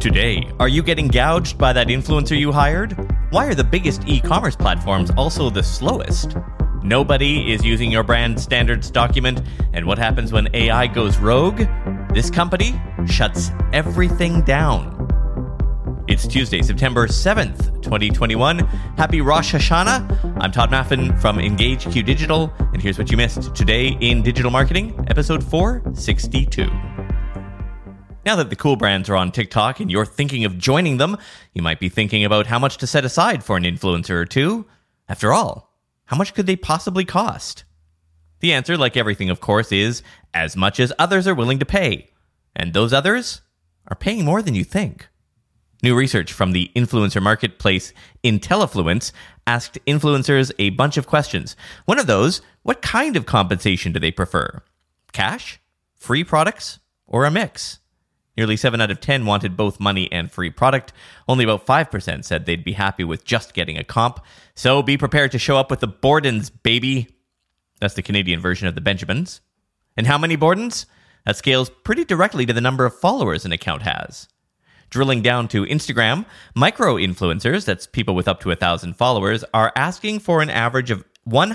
Today, are you getting gouged by that influencer you hired? Why are the biggest e-commerce platforms also the slowest? Nobody is using your brand standards document, and what happens when AI goes rogue? This company shuts everything down. It's Tuesday, September 7th, 2021. Happy Rosh Hashanah. I'm Todd Maffin from EngageQ Digital, and here's what you missed today in Digital Marketing, episode 462. Now that the cool brands are on TikTok and you're thinking of joining them, you might be thinking about how much to set aside for an influencer or two. After all, how much could they possibly cost? The answer, like everything, of course, is as much as others are willing to pay. And those others are paying more than you think. New research from the influencer marketplace Intellifluence asked influencers a bunch of questions. One of those, what kind of compensation do they prefer? Cash, free products, or a mix? Nearly 7 out of 10 wanted both money and free product. Only about 5% said they'd be happy with just getting a comp. So be prepared to show up with the Bordens, baby. That's the Canadian version of the Benjamins. And how many Bordens? That scales pretty directly to the number of followers an account has. Drilling down to Instagram, micro-influencers, that's people with up to 1,000 followers, are asking for an average of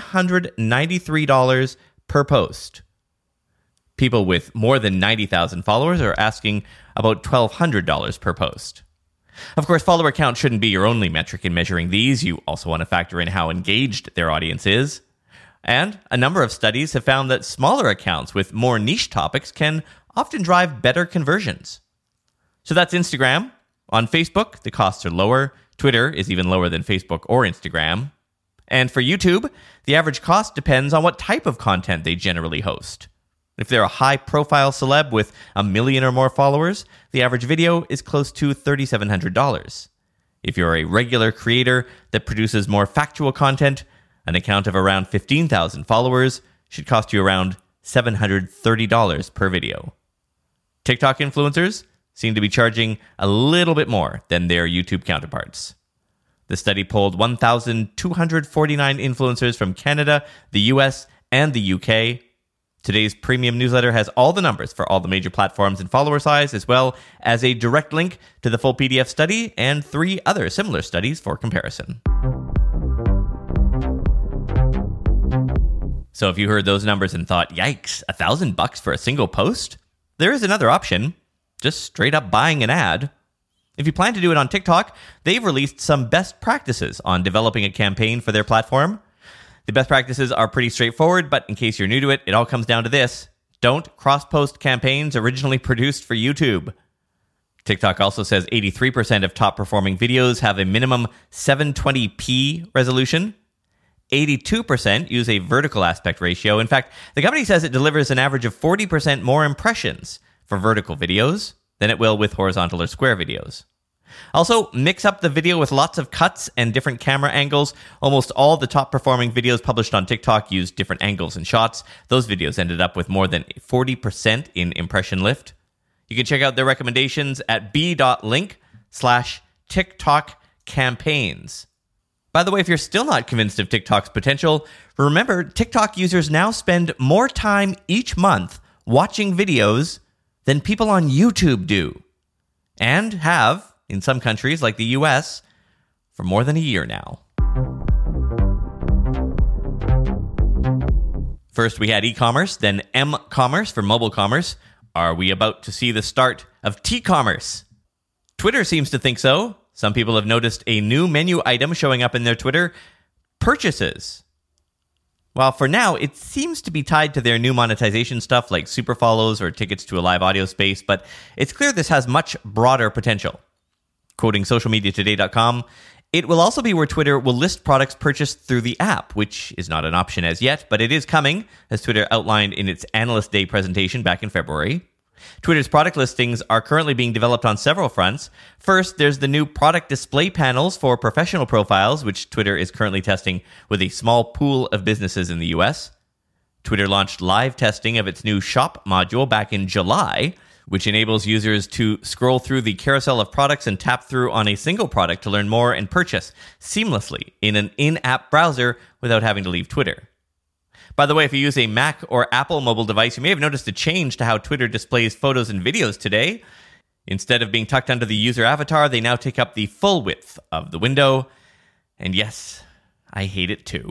$193 per post. People with more than 90,000 followers are asking about $1,200 per post. Of course, follower count shouldn't be your only metric in measuring these. You also want to factor in how engaged their audience is. And a number of studies have found that smaller accounts with more niche topics can often drive better conversions. So that's Instagram. On Facebook, the costs are lower. Twitter is even lower than Facebook or Instagram. And for YouTube, the average cost depends on what type of content they generally host. If they're a high-profile celeb with 1 million or more followers, the average video is close to $3,700. If you're a regular creator that produces more factual content, an account of around 15,000 followers should cost you around $730 per video. TikTok influencers seem to be charging a little bit more than their YouTube counterparts. The study polled 1,249 influencers from Canada, the US, and the UK. Today's premium newsletter has all the numbers for all the major platforms and follower size, as well as a direct link to the full PDF study and 3 other similar studies for comparison. So if you heard those numbers and thought, yikes, $1,000 for a single post? There is another option, just straight up buying an ad. If you plan to do it on TikTok, they've released some best practices on developing a campaign for their platform. The best practices are pretty straightforward, but in case you're new to it, it all comes down to this. Don't cross-post campaigns originally produced for YouTube. TikTok also says 83% of top-performing videos have a minimum 720p resolution. 82% use a vertical aspect ratio. In fact, the company says it delivers an average of 40% more impressions for vertical videos than it will with horizontal or square videos. Also, mix up the video with lots of cuts and different camera angles. Almost all the top-performing videos published on TikTok use different angles and shots. Those videos ended up with more than 40% in impression lift. You can check out their recommendations at b.link/TikTok campaigns. By the way, if you're still not convinced of TikTok's potential, remember, TikTok users now spend more time each month watching videos than people on YouTube do, and have, in some countries like the US, for more than a year now. First, we had e-commerce, then m-commerce for mobile commerce. Are we about to see the start of t-commerce? Twitter seems to think so. Some people have noticed a new menu item showing up in their Twitter, purchases. While for now, it seems to be tied to their new monetization stuff like super follows or tickets to a live audio space, but it's clear this has much broader potential. Quoting socialmediatoday.com, it will also be where Twitter will list products purchased through the app, which is not an option as yet, but it is coming, as Twitter outlined in its Analyst Day presentation back in February. Twitter's product listings are currently being developed on several fronts. First, there's the new product display panels for professional profiles, which Twitter is currently testing with a small pool of businesses in the US. Twitter launched live testing of its new Shop module back in July, which enables users to scroll through the carousel of products and tap through on a single product to learn more and purchase seamlessly in an in-app browser without having to leave Twitter. By the way, if you use a Mac or Apple mobile device, you may have noticed a change to how Twitter displays photos and videos today. Instead of being tucked under the user avatar, they now take up the full width of the window. And yes, I hate it too.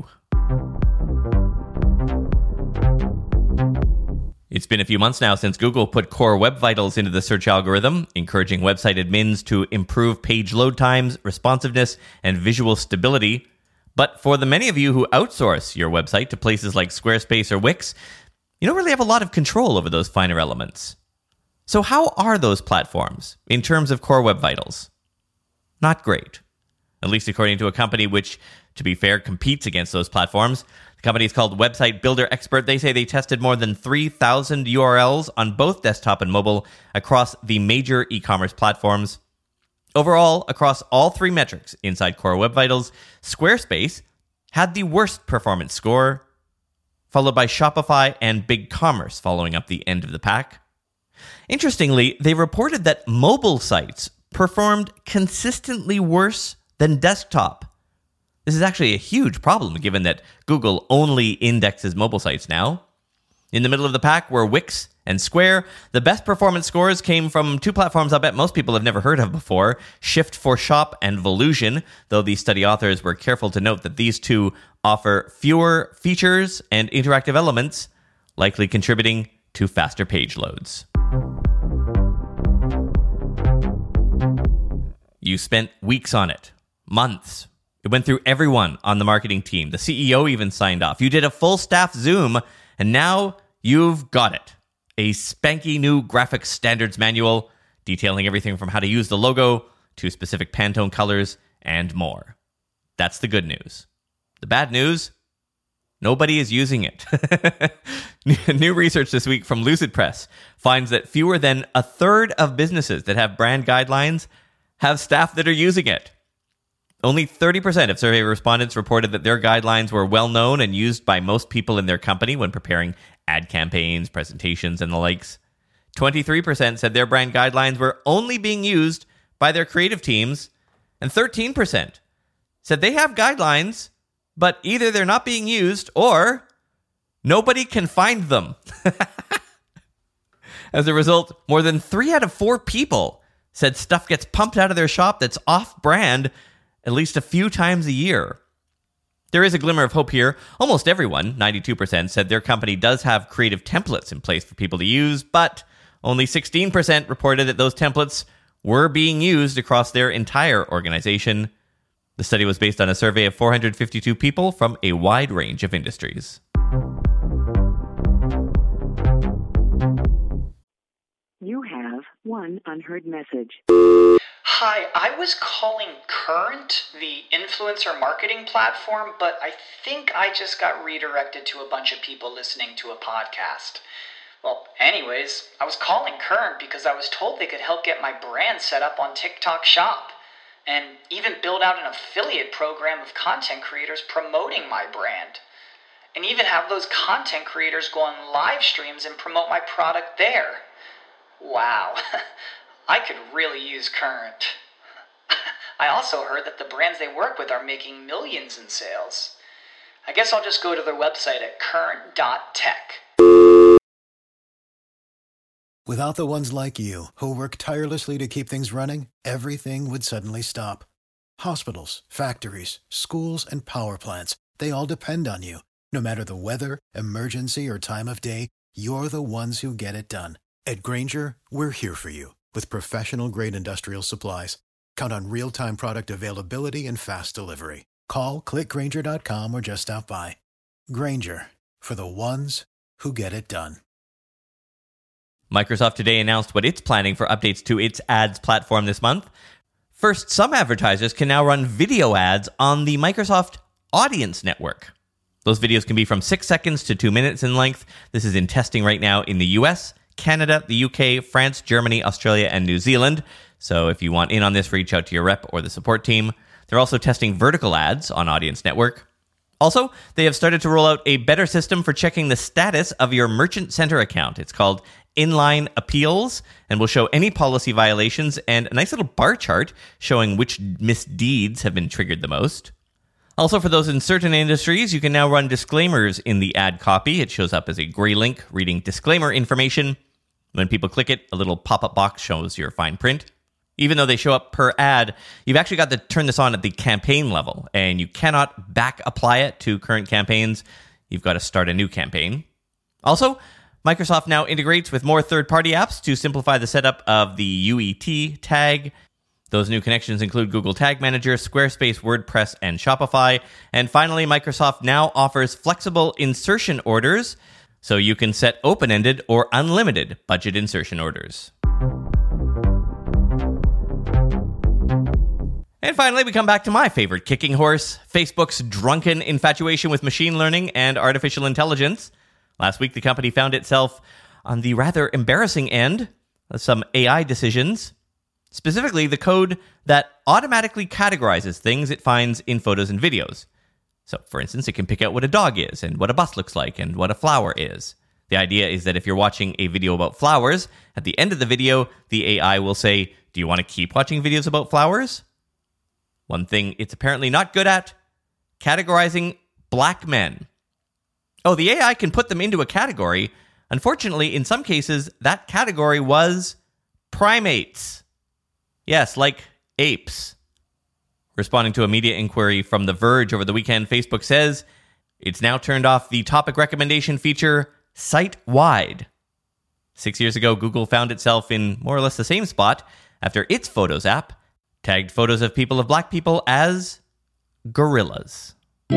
It's been a few months now since Google put Core Web Vitals into the search algorithm, encouraging website admins to improve page load times, responsiveness, and visual stability. But for the many of you who outsource your website to places like Squarespace or Wix, you don't really have a lot of control over those finer elements. So how are those platforms in terms of Core Web Vitals? Not great. At least according to a company which, to be fair, competes against those platforms. The company is called Website Builder Expert. They say they tested more than 3,000 URLs on both desktop and mobile across the major e-commerce platforms. Overall, across all three metrics inside Core Web Vitals, Squarespace had the worst performance score, followed by Shopify and BigCommerce following up the end of the pack. Interestingly, they reported that mobile sites performed consistently worse than desktop. This is actually a huge problem given that Google only indexes mobile sites now. In the middle of the pack were Wix and Square. The best performance scores came from two platforms I bet most people have never heard of before, Shift4Shop and Volusion, though the study authors were careful to note that these two offer fewer features and interactive elements, likely contributing to faster page loads. You spent weeks on it, months. It went through everyone on the marketing team. The CEO even signed off. You did a full staff Zoom, and now you've got it. A spanky new graphics standards manual detailing everything from how to use the logo to specific Pantone colors and more. That's the good news. The bad news? Nobody is using it. New research this week from Lucid Press finds that fewer than a third of businesses that have brand guidelines have staff that are using it. Only 30% of survey respondents reported that their guidelines were well known and used by most people in their company when preparing ad campaigns, presentations, and the likes. 23% said their brand guidelines were only being used by their creative teams, and 13% said they have guidelines, but either they're not being used or nobody can find them. As a result, more than 3 out of 4 people said stuff gets pumped out of their shop that's off-brand at least a few times a year. There is a glimmer of hope here. Almost everyone, 92%, said their company does have creative templates in place for people to use, but only 16% reported that those templates were being used across their entire organization. The study was based on a survey of 452 people from a wide range of industries. You have one unheard message. Hi, I was calling Current, the influencer marketing platform, but I think I just got redirected to a bunch of people listening to a podcast. Well, anyways, I was calling Current because I was told they could help get my brand set up on TikTok Shop, and even build out an affiliate program of content creators promoting my brand, and even have those content creators go on live streams and promote my product there. Wow. I could really use Current. I also heard that the brands they work with are making millions in sales. I guess I'll just go to their website at current.tech. Without the ones like you, who work tirelessly to keep things running, everything would suddenly stop. Hospitals, factories, schools, and power plants, they all depend on you. No matter the weather, emergency, or time of day, you're the ones who get it done. At Grainger, we're here for you with professional-grade industrial supplies. Count on real-time product availability and fast delivery. Call, clickgrainger.com, or just stop by. Grainger, for the ones who get it done. Microsoft today announced what it's planning for updates to its ads platform this month. First, some advertisers can now run video ads on the Microsoft Audience Network. Those videos can be from 6 seconds to 2 minutes in length. This is in testing right now in the US, Canada, the UK, France, Germany, Australia, and New Zealand. So if you want in on this, reach out to your rep or the support team. They're also testing vertical ads on Audience Network. Also, they have started to roll out a better system for checking the status of your Merchant Center account. It's called Inline Appeals, and will show any policy violations and a nice little bar chart showing which misdeeds have been triggered the most. Also, for those in certain industries, you can now run disclaimers in the ad copy. It shows up as a gray link reading disclaimer information. When people click it, a little pop-up box shows your fine print. Even though they show up per ad, you've actually got to turn this on at the campaign level, and you cannot back apply it to current campaigns. You've got to start a new campaign. Also, Microsoft now integrates with more third-party apps to simplify the setup of the UET tag. Those new connections include Google Tag Manager, Squarespace, WordPress, and Shopify. And finally, Microsoft now offers flexible insertion orders, so you can set open-ended or unlimited budget insertion orders. And finally, we come back to my favorite kicking horse, Facebook's drunken infatuation with machine learning and artificial intelligence. Last week, the company found itself on the rather embarrassing end of some AI decisions, specifically the code that automatically categorizes things it finds in photos and videos. So, for instance, it can pick out what a dog is and what a bus looks like and what a flower is. The idea is that if you're watching a video about flowers, at the end of the video, the AI will say, "Do you want to keep watching videos about flowers?" One thing it's apparently not good at, categorizing black men. Oh, the AI can put them into a category. Unfortunately, in some cases, that category was primates. Yes, like apes. Responding to a media inquiry from The Verge over the weekend, Facebook says it's now turned off the topic recommendation feature site-wide. 6 years ago, Google found itself in more or less the same spot after its Photos app tagged photos of black people as gorillas.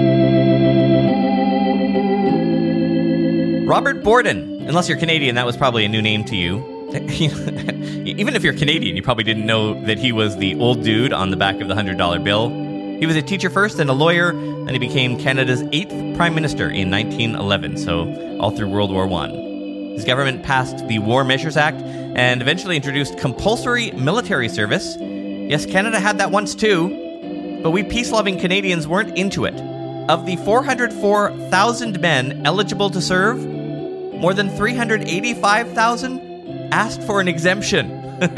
Robert Borden. Unless you're Canadian, that was probably a new name to you. Even if you're Canadian, you probably didn't know that he was the old dude on the back of the $100 bill. He was a teacher first and a lawyer, and he became Canada's 8th Prime Minister in 1911, so all through World War I. His government passed the War Measures Act and eventually introduced compulsory military service. Yes, Canada had that once too, but we peace-loving Canadians weren't into it. Of the 404,000 men eligible to serve, more than 385,000 asked for an exemption.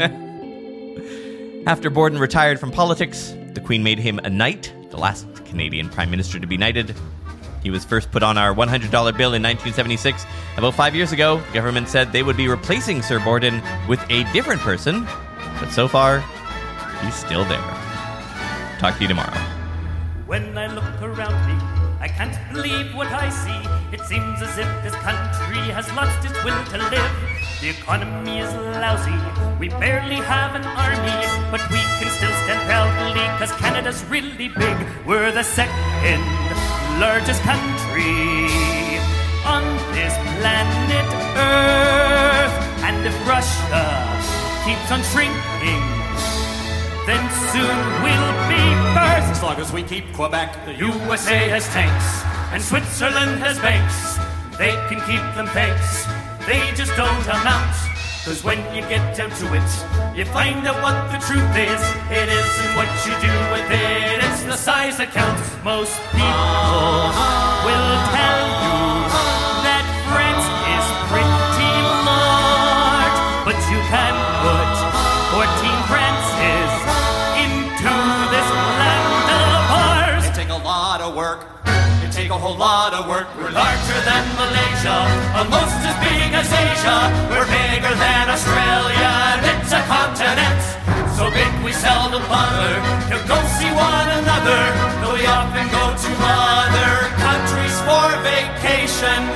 After Borden retired from politics, the Queen made him a knight, the last Canadian Prime Minister to be knighted. He was first put on our $100 bill in 1976. About 5 years ago, the government said they would be replacing Sir Borden with a different person, but so far, he's still there. Talk to you tomorrow. When I look around me, I can't believe what I see. It seems as if this country has lost its will to live. The economy is lousy, we barely have an army, but we can still stand proudly, cause Canada's really big. We're the second largest country on this planet Earth. And if Russia keeps on shrinking, then soon we'll be first. As long as we keep Quebec, the USA has tanks, and Switzerland has banks. They can keep them thanks, they just don't amount. Cause when you get down to it, you find out what the truth is. It isn't what you do with it, it's the size that counts. Most people will tell you that France is pretty large, but you can put 14 Frances into this land of ours. It take a lot of work. Take a whole lot of work. We're larger than Malaysia, almost as big as Asia. We're bigger than Australia, and it's a continent. So big we seldom bother to go see one another, though we often go to other countries for vacations.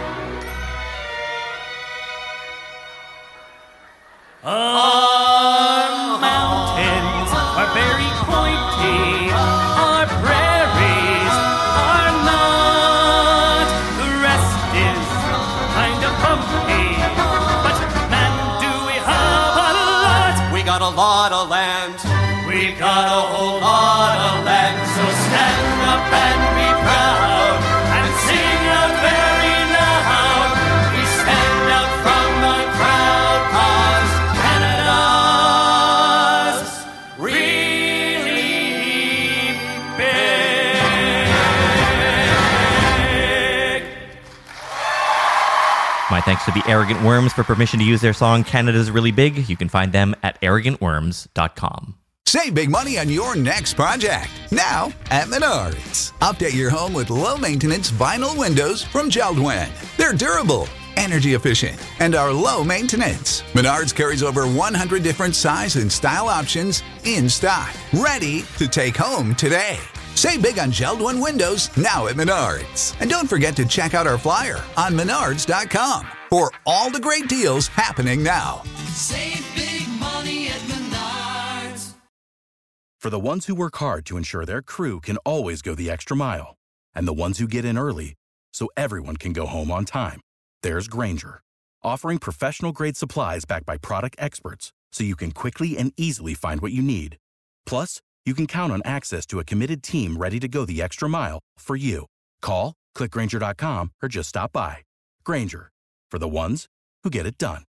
Our mountains are very pointy, our prairies are not. The rest is kind of bumpy, but man, do we have a lot. We got a lot of land. We got a whole lot of land, so stand up and be proud and sing out very loud. We stand out from the crowd, cause Canada's really big. My thanks to the Arrogant Worms for permission to use their song Canada's Really Big. You can find them at arrogantworms.com. Save big money on your next project. Now at Menards. Update your home with low-maintenance vinyl windows from JELD-WEN. They're durable, energy efficient, and are low maintenance. Menards carries over 100 different size and style options in stock, ready to take home today. Save big on Gel-One windows now at Menards. And don't forget to check out our flyer on menards.com for all the great deals happening now. Save big money at Menards. For the ones who work hard to ensure their crew can always go the extra mile, and the ones who get in early so everyone can go home on time, there's Grainger, offering professional-grade supplies backed by product experts so you can quickly and easily find what you need. Plus, you can count on access to a committed team ready to go the extra mile for you. Call, click Grainger.com, or just stop by. Grainger, for the ones who get it done.